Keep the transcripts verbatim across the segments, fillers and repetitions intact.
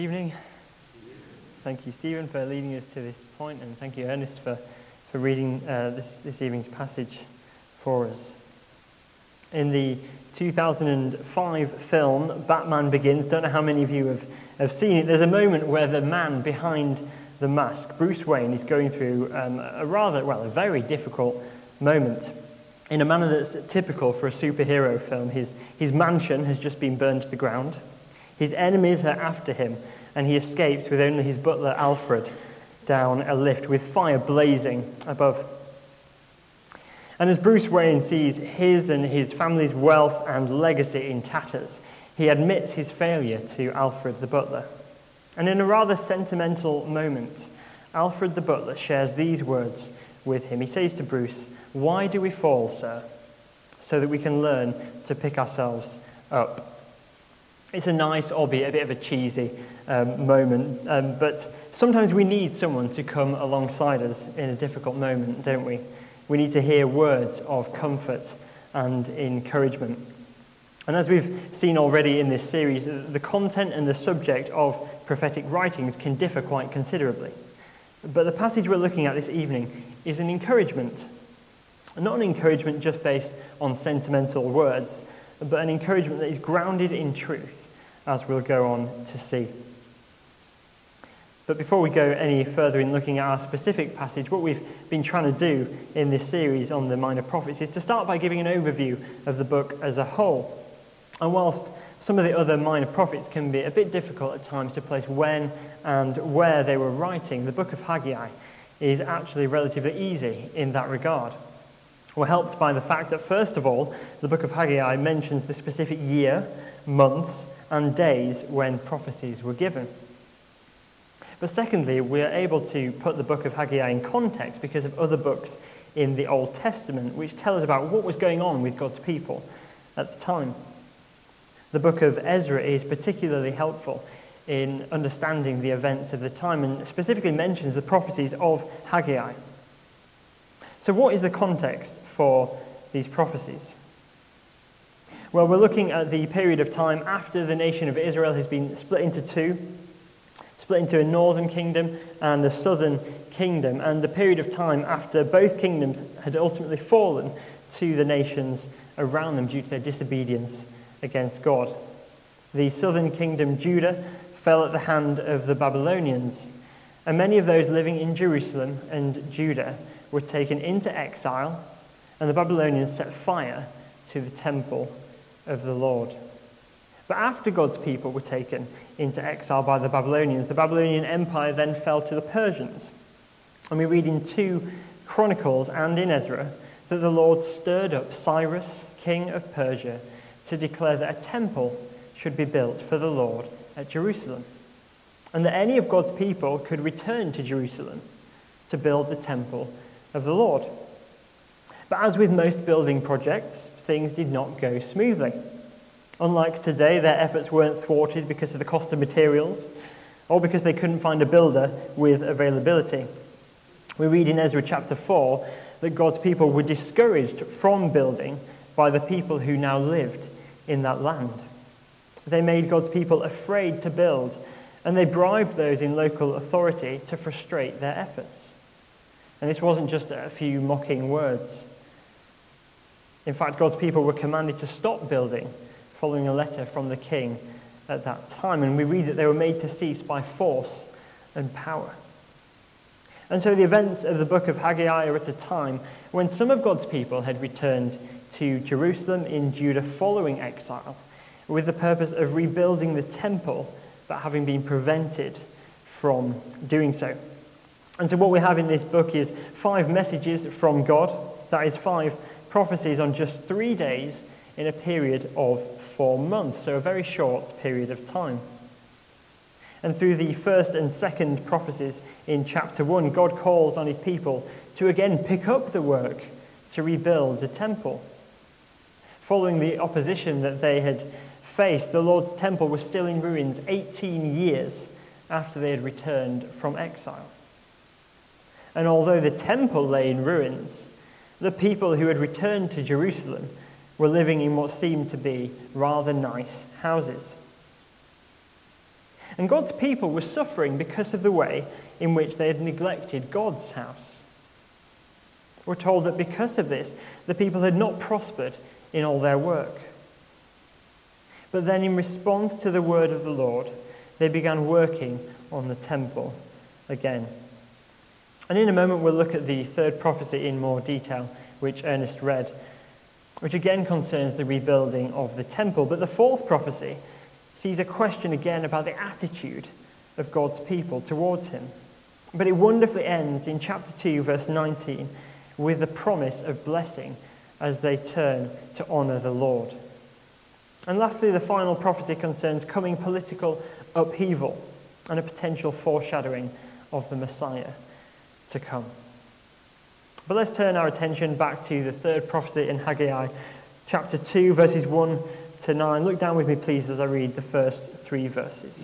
Evening. Thank you, Stephen, for leading us to this point, and thank you, Ernest, for, for reading uh, this, this evening's passage for us. In the two thousand five film, Batman Begins, don't know how many of you have, have seen it, there's a moment where the man behind the mask, Bruce Wayne, is going through um, a rather, well, a very difficult moment. In a manner that's typical for a superhero film, his, his mansion has just been burned to the ground. His enemies are after him, and he escapes with only his butler Alfred down a lift with fire blazing above. And as Bruce Wayne sees his and his family's wealth and legacy in tatters, he admits his failure to Alfred the butler. And in a rather sentimental moment, Alfred the butler shares these words with him. He says to Bruce, "Why do we fall, sir? So that we can learn to pick ourselves up." It's a nice, albeit a bit of a cheesy um, moment, um, but sometimes we need someone to come alongside us in a difficult moment, don't we? We need to hear words of comfort and encouragement. And as we've seen already in this series, the content and the subject of prophetic writings can differ quite considerably. But the passage we're looking at this evening is an encouragement. Not an encouragement just based on sentimental words, but an encouragement that is grounded in truth, as we'll go on to see. But before we go any further in looking at our specific passage, what we've been trying to do in this series on the Minor Prophets is to start by giving an overview of the book as a whole. And whilst some of the other minor prophets can be a bit difficult at times to place when and where they were writing, the book of Haggai is actually relatively easy in that regard. We're helped by the fact that, first of all, the book of Haggai mentions the specific year, months, and days when prophecies were given. But secondly, we're able to put the book of Haggai in context because of other books in the Old Testament which tell us about what was going on with God's people at the time. The book of Ezra is particularly helpful in understanding the events of the time and specifically mentions the prophecies of Haggai. So what is the context for these prophecies? Well, we're looking at the period of time after the nation of Israel has been split into two, split into a northern kingdom and a southern kingdom, and the period of time after both kingdoms had ultimately fallen to the nations around them due to their disobedience against God. The southern kingdom, Judah, fell at the hand of the Babylonians, and many of those living in Jerusalem and Judah were taken into exile, and the Babylonians set fire to the temple of the Lord. But after God's people were taken into exile by the Babylonians, the Babylonian Empire then fell to the Persians. And we read in two Chronicles and in Ezra that the Lord stirred up Cyrus, king of Persia, to declare that a temple should be built for the Lord at Jerusalem, and that any of God's people could return to Jerusalem to build the temple of the Lord. But as with most building projects, things did not go smoothly. Unlike today, their efforts weren't thwarted because of the cost of materials or because they couldn't find a builder with availability. We read in Ezra chapter four that God's people were discouraged from building by the people who now lived in that land. They made God's people afraid to build, and they bribed those in local authority to frustrate their efforts. And this wasn't just a few mocking words. In fact, God's people were commanded to stop building following a letter from the king at that time. And we read that they were made to cease by force and power. And so the events of the book of Haggai are at a time when some of God's people had returned to Jerusalem in Judah following exile with the purpose of rebuilding the temple, but having been prevented from doing so. And so what we have in this book is five messages from God, that is five prophecies on just three days in a period of four months, so a very short period of time. And through the first and second prophecies in chapter one, God calls on his people to again pick up the work to rebuild the temple. Following the opposition that they had faced, the Lord's temple was still in ruins eighteen years after they had returned from exile. And although the temple lay in ruins, the people who had returned to Jerusalem were living in what seemed to be rather nice houses. And God's people were suffering because of the way in which they had neglected God's house. We're told that because of this, the people had not prospered in all their work. But then in response to the word of the Lord, they began working on the temple again. And in a moment we'll look at the third prophecy in more detail, which Ernest read, which again concerns the rebuilding of the temple. But the fourth prophecy sees a question again about the attitude of God's people towards him. But it wonderfully ends in chapter two, verse nineteen, with the promise of blessing as they turn to honour the Lord. And lastly, the final prophecy concerns coming political upheaval and a potential foreshadowing of the Messiah to come. But let's turn our attention back to the third prophecy in Haggai, chapter two, verses one to nine. Look down with me, please, as I read the first three verses.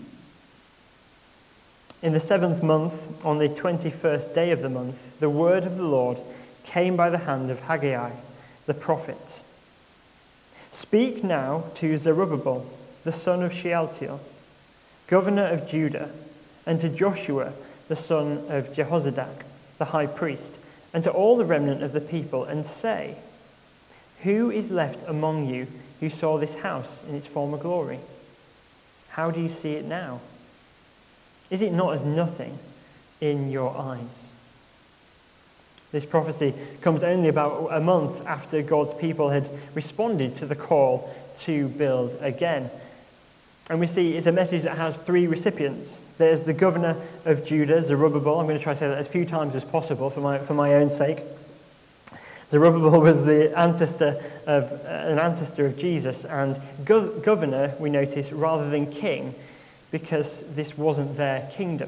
In the seventh month, on the twenty-first day of the month, the word of the Lord came by the hand of Haggai, the prophet. Speak now to Zerubbabel, the son of Shealtiel, governor of Judah, and to Joshua, the son of Jehozadak, the high priest, and to all the remnant of the people, and say, who is left among you who saw this house in its former glory? How do you see it now? Is it not as nothing in your eyes? This prophecy comes only about a month after God's people had responded to the call to build again. And we see it's a message that has three recipients. There's the governor of Judah, Zerubbabel. I'm going to try to say that as few times as possible for my, for my own sake. Zerubbabel was the ancestor of uh, an ancestor of Jesus, and go- governor, we notice, rather than king, because this wasn't their kingdom.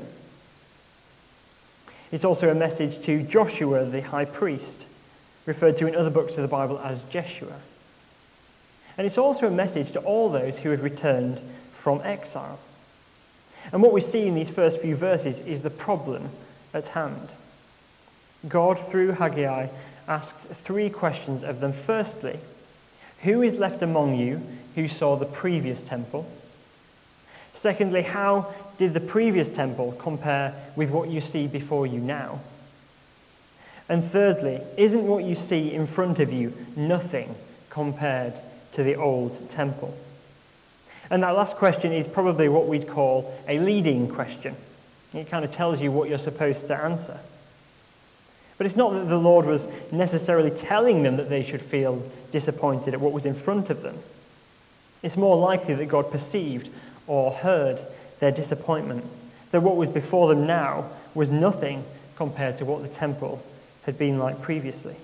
It's also a message to Joshua, the high priest, referred to in other books of the Bible as Jeshua. And it's also a message to all those who have returned from exile. And what we see in these first few verses is the problem at hand. God, through Haggai, asks three questions of them. Firstly, who is left among you who saw the previous temple? Secondly, how did the previous temple compare with what you see before you now? And thirdly, isn't what you see in front of you nothing compared to the old temple? And that last question is probably what we'd call a leading question. It kind of tells you what you're supposed to answer. But it's not that the Lord was necessarily telling them that they should feel disappointed at what was in front of them. It's more likely that God perceived or heard their disappointment, that what was before them now was nothing compared to what the temple had been like previously.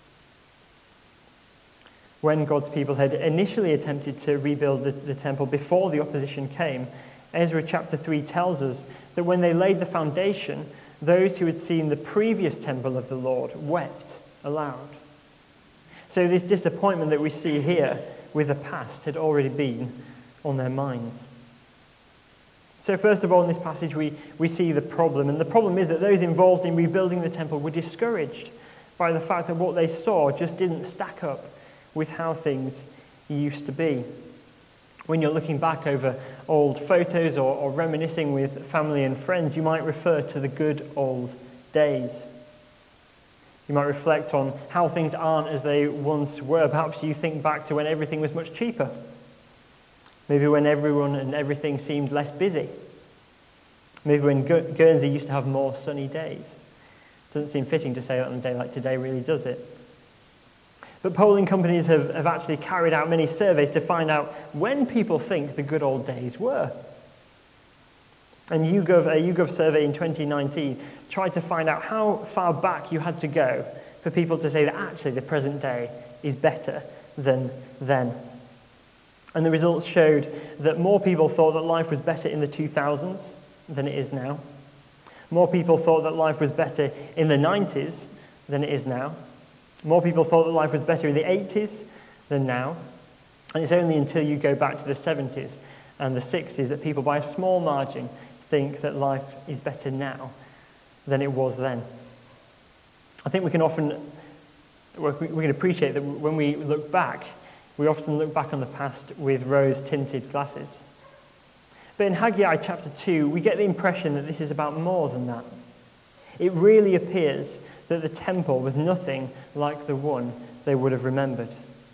When God's people had initially attempted to rebuild the, the temple before the opposition came, Ezra chapter three tells us that when they laid the foundation, those who had seen the previous temple of the Lord wept aloud. So this disappointment that we see here with the past had already been on their minds. So first of all, in this passage, we, we see the problem. And the problem is that those involved in rebuilding the temple were discouraged by the fact that what they saw just didn't stack up with how things used to be. When you're looking back over old photos or, or reminiscing with family and friends, you might refer to the good old days. You might reflect on how things aren't as they once were. Perhaps you think back to when everything was much cheaper. Maybe when everyone and everything seemed less busy. Maybe when Guernsey used to have more sunny days. Doesn't seem fitting to say that on a day like today, really, does it? But polling companies have, have actually carried out many surveys to find out when people think the good old days were. And YouGov, a YouGov survey in twenty nineteen tried to find out how far back you had to go for people to say that actually the present day is better than then. And the results showed that more people thought that life was better in the two thousands than it is now. More people thought that life was better in the nineties than it is now. More people thought that life was better in the eighties than now. And it's only until you go back to the seventies and the sixties that people, by a small margin, think that life is better now than it was then. I think we can often, we can appreciate that when we look back, we often look back on the past with rose-tinted glasses. But in Haggai chapter two, we get the impression that this is about more than that. It really appears that the temple was nothing like the one they would have remembered.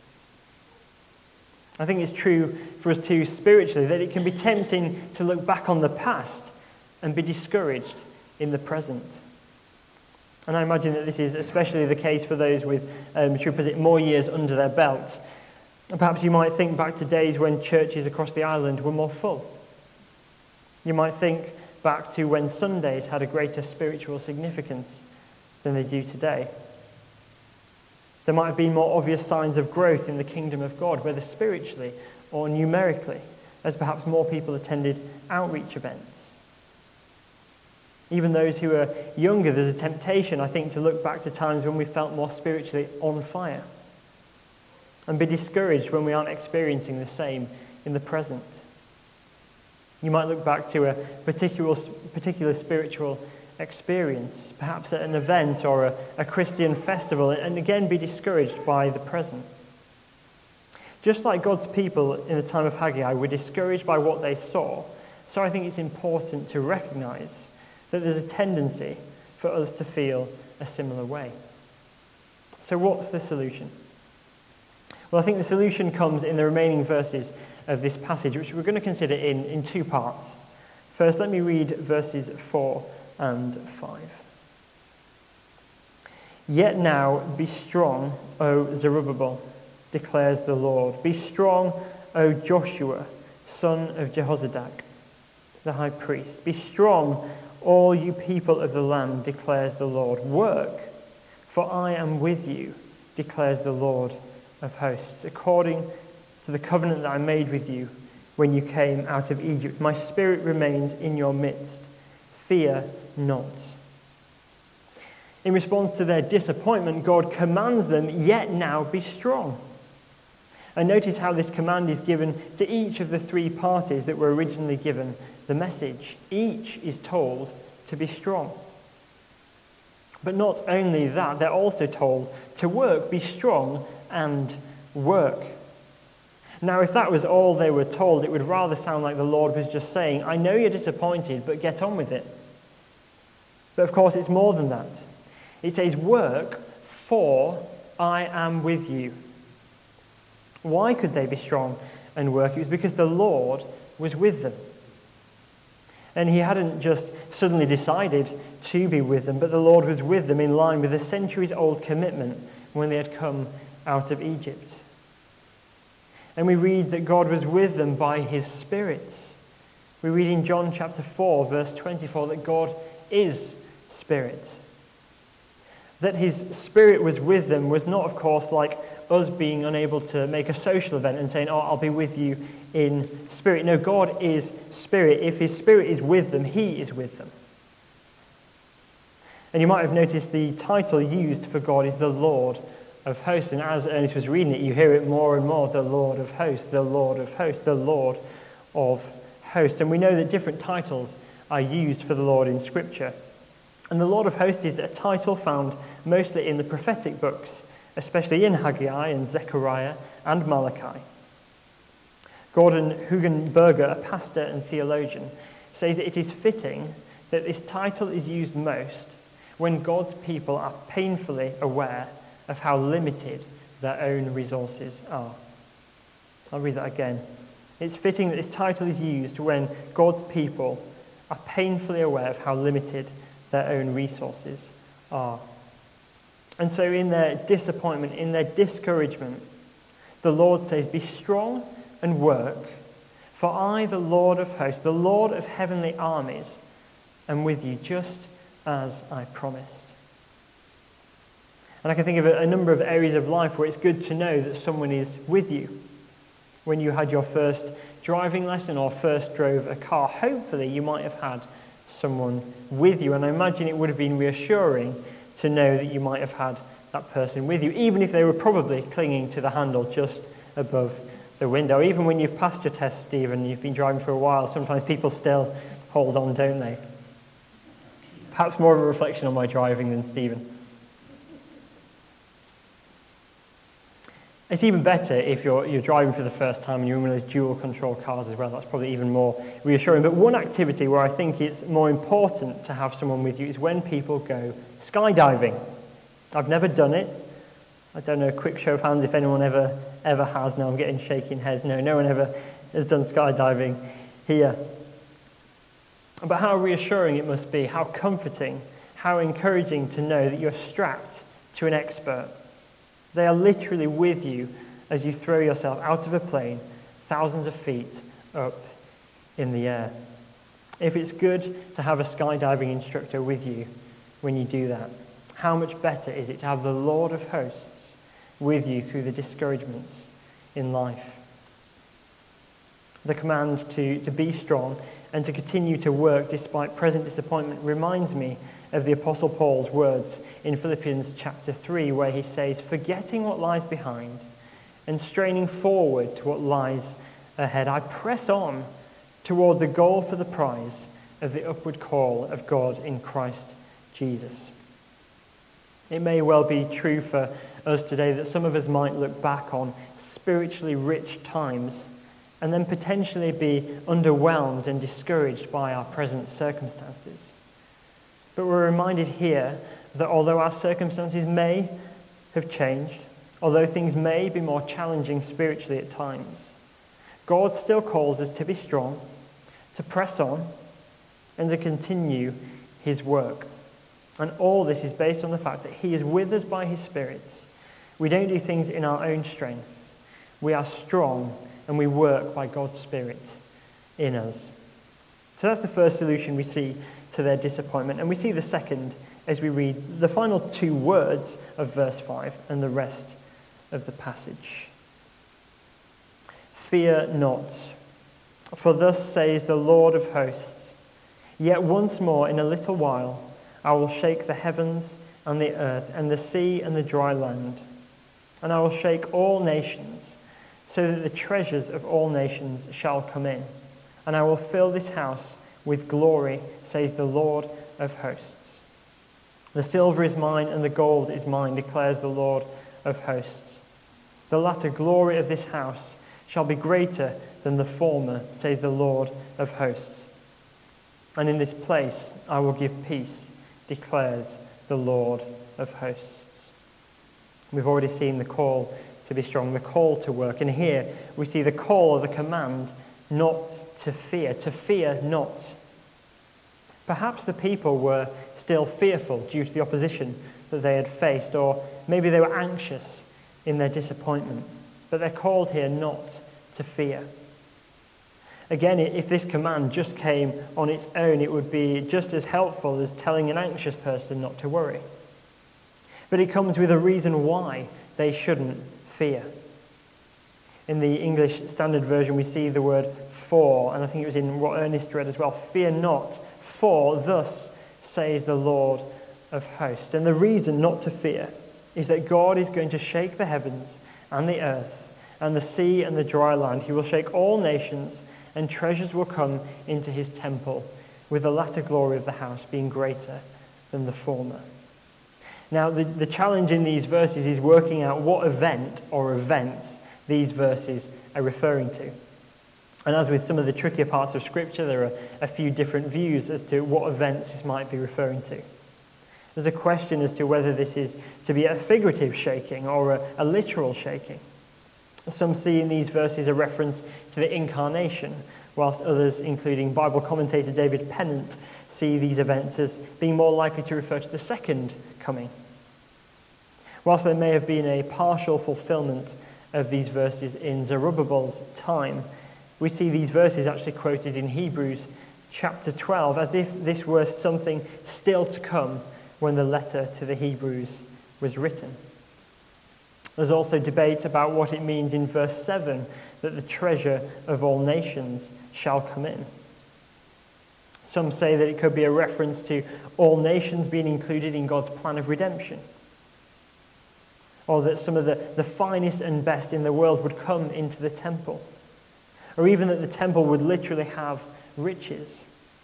I think it's true for us too spiritually that it can be tempting to look back on the past and be discouraged in the present. And I imagine that this is especially the case for those with, um, should we put it, more years under their belt. And perhaps you might think back to days when churches across the island were more full. You might think back to when Sundays had a greater spiritual significance than they do today. There might have been more obvious signs of growth in the kingdom of God, whether spiritually or numerically, as perhaps more people attended outreach events. Even those who are younger, there's a temptation, I think, to look back to times when we felt more spiritually on fire and be discouraged when we aren't experiencing the same in the present. You might look back to a particular, particular spiritual experience, perhaps at an event or a, a Christian festival, and again be discouraged by the present. Just like God's people in the time of Haggai were discouraged by what they saw, so I think it's important to recognize that there's a tendency for us to feel a similar way. So what's the solution? Well, I think the solution comes in the remaining verses of this passage, which we're going to consider in, in two parts. First, let me read verses four and five. Yet now be strong, O Zerubbabel, declares the Lord. Be strong, O Joshua, son of Jehozadak, the high priest. Be strong, all you people of the land, declares the Lord. Work, for I am with you, declares the Lord of hosts, according to the covenant that I made with you when you came out of Egypt. My spirit remains in your midst. Fear not. In response to their disappointment, God commands them, yet now be strong. And notice how this command is given to each of the three parties that were originally given the message. Each is told to be strong. But not only that, they're also told to work, be strong and work. Now, if that was all they were told, it would rather sound like the Lord was just saying, I know you're disappointed, but get on with it. But of course, it's more than that. It says, work, for I am with you. Why could they be strong and work? It was because the Lord was with them. And he hadn't just suddenly decided to be with them, but the Lord was with them in line with a centuries-old commitment when they had come out of Egypt. And we read that God was with them by his Spirit. We read in John chapter four, verse twenty-four, that God is Spirit. That his Spirit was with them was not, of course, like us being unable to make a social event and saying, oh, I'll be with you in spirit. No, God is Spirit. If his Spirit is with them, he is with them. And you might have noticed the title used for God is the Lord of hosts. And as Ernest was reading it, you hear it more and more, the Lord of hosts, the Lord of hosts, the Lord of hosts. And we know that different titles are used for the Lord in Scripture. And the Lord of hosts is a title found mostly in the prophetic books, especially in Haggai and Zechariah and Malachi. Gordon Hugenberger, a pastor and theologian, says that it is fitting that this title is used most when God's people are painfully aware of how limited their own resources are. I'll read that again. It's fitting that this title is used when God's people are painfully aware of how limited their own resources are. And so in their disappointment, in their discouragement, the Lord says, be strong and work, for I, the Lord of hosts, the Lord of heavenly armies, am with you, just as I promised. And I can think of a, a number of areas of life where it's good to know that someone is with you. When you had your first driving lesson or first drove a car, hopefully you might have had someone with you. And I imagine it would have been reassuring to know that you might have had that person with you, even if they were probably clinging to the handle just above the window. Even when you've passed your test, Stephen, you've been driving for a while, sometimes people still hold on, don't they? Perhaps more of a reflection on my driving than Stephen. It's even better if you're, you're driving for the first time and you're in one of those dual control cars as well. That's probably even more reassuring. But one activity where I think it's more important to have someone with you is when people go skydiving. I've never done it. I don't know, a quick show of hands if anyone ever ever has. No, I'm getting shaking heads. No, no one ever has done skydiving here. But how reassuring it must be, how comforting, how encouraging to know that you're strapped to an expert. They are literally with you as you throw yourself out of a plane thousands of feet up in the air. If it's good to have a skydiving instructor with you when you do that, how much better is it to have the Lord of hosts with you through the discouragements in life? The command to, to be strong and to continue to work despite present disappointment reminds me of the Apostle Paul's words in Philippians chapter three, where he says, "Forgetting what lies behind and straining forward to what lies ahead, I press on toward the goal for the prize of the upward call of God in Christ Jesus." It may well be true for us today that some of us might look back on spiritually rich times and then potentially be underwhelmed and discouraged by our present circumstances. But we're reminded here that although our circumstances may have changed, although things may be more challenging spiritually at times, God still calls us to be strong, to press on, and to continue his work. And all this is based on the fact that he is with us by his Spirit. We don't do things in our own strength. We are strong and we work by God's Spirit in us. So that's the first solution we see to their disappointment. And we see the second as we read the final two words of verse five and the rest of the passage. "Fear not, for thus says the Lord of hosts, yet once more in a little while I will shake the heavens and the earth and the sea and the dry land, and I will shake all nations, so that the treasures of all nations shall come in. And I will fill this house with glory, says the Lord of hosts. The silver is mine and the gold is mine, declares the Lord of hosts. The latter glory of this house shall be greater than the former, says the Lord of hosts. And in this place I will give peace, declares the Lord of hosts." We've already seen the call to be strong, the call to work. And here we see the call or the command not to fear, to fear not. Perhaps the people were still fearful due to the opposition that they had faced, or maybe they were anxious in their disappointment. But they're called here not to fear. Again, if this command just came on its own, it would be just as helpful as telling an anxious person not to worry. But it comes with a reason why they shouldn't fear. In the English Standard Version, we see the word "for," and I think it was in what Ernest read as well. "Fear not, for thus says the Lord of hosts." And the reason not to fear is that God is going to shake the heavens and the earth and the sea and the dry land. He will shake all nations, and treasures will come into his temple, with the latter glory of the house being greater than the former. Now, the, the challenge in these verses is working out what event or events these verses are referring to. And as with some of the trickier parts of Scripture, there are a few different views as to what events this might be referring to. There's a question as to whether this is to be a figurative shaking or a, a literal shaking. Some see in these verses a reference to the incarnation, whilst others, including Bible commentator David Pennant, see these events as being more likely to refer to the second coming. Whilst there may have been a partial fulfillment of these verses in Zerubbabel's time, we see these verses actually quoted in Hebrews chapter twelve, as if this were something still to come when the letter to the Hebrews was written. There's also debate about what it means in verse seven, that the treasure of all nations shall come in. Some say that it could be a reference to all nations being included in God's plan of redemption, or that some of the, the finest and best in the world would come into the temple, or even that the temple would literally have riches.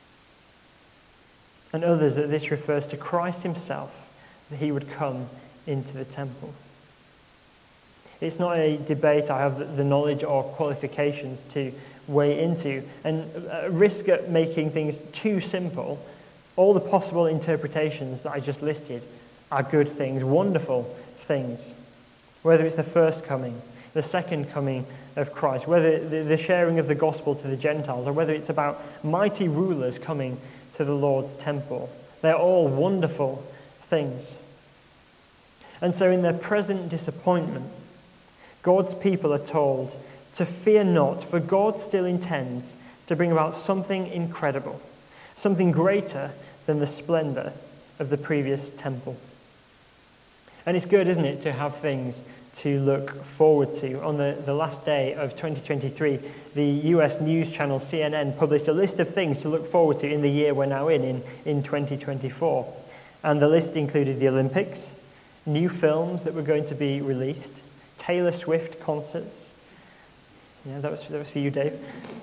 And others that this refers to Christ himself, that he would come into the temple. It's not a debate I have the knowledge or qualifications to weigh into. And a risk at making things too simple, all the possible interpretations that I just listed are good things, wonderful things. Whether it's the first coming, the second coming of Christ, whether the sharing of the gospel to the Gentiles, or whether it's about mighty rulers coming to the Lord's temple. They're all wonderful things. And so in their present disappointment, God's people are told to fear not, for God still intends to bring about something incredible, something greater than the splendor of the previous temple. And it's good, isn't it, to have things to look forward to. On the, the last day of twenty twenty-three, the U S news channel C N N published a list of things to look forward to in the year we're now in, in, in twenty twenty-four. And the list included the Olympics, new films that were going to be released, Taylor Swift concerts. Yeah, that was, that was for you, Dave.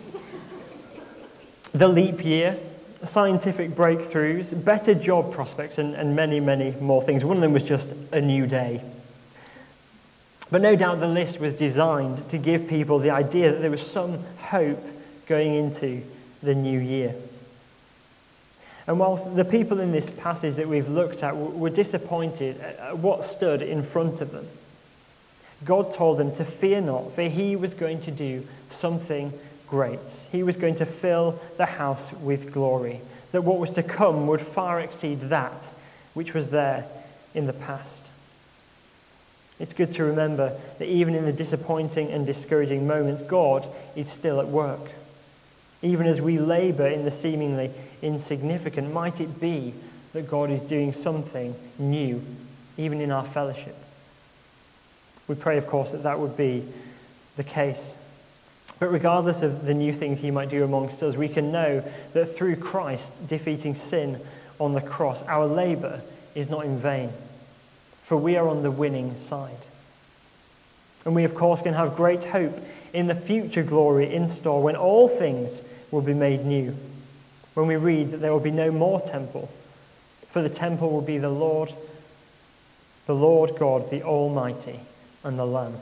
The leap year, scientific breakthroughs, better job prospects, and, and many, many more things. One of them was just a new day. But no doubt the list was designed to give people the idea that there was some hope going into the new year. And whilst the people in this passage that we've looked at were disappointed at what stood in front of them, God told them to fear not, for he was going to do something great. He was going to fill the house with glory, that what was to come would far exceed that which was there in the past. It's good to remember that even in the disappointing and discouraging moments, God is still at work. Even as we labor in the seemingly insignificant, might it be that God is doing something new, even in our fellowship? We pray, of course, that that would be the case. But regardless of the new things he might do amongst us, we can know that through Christ defeating sin on the cross, our labor is not in vain, for we are on the winning side. And we, of course, can have great hope in the future glory in store when all things will be made new, when we read that there will be no more temple, for the temple will be the Lord, the Lord God, the Almighty, and the Lamb.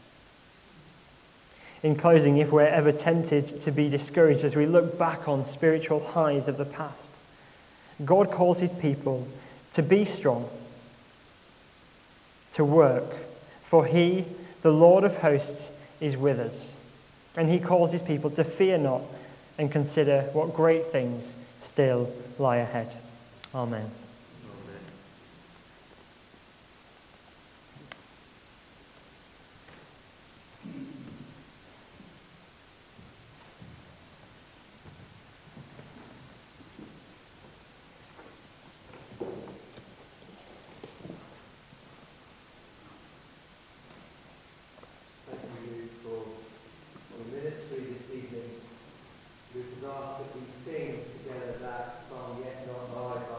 In closing, if we're ever tempted to be discouraged as we look back on spiritual highs of the past, God calls his people to be strong, to work, for he, the Lord of hosts, is with us. And he calls his people to fear not and consider what great things still lie ahead. Amen.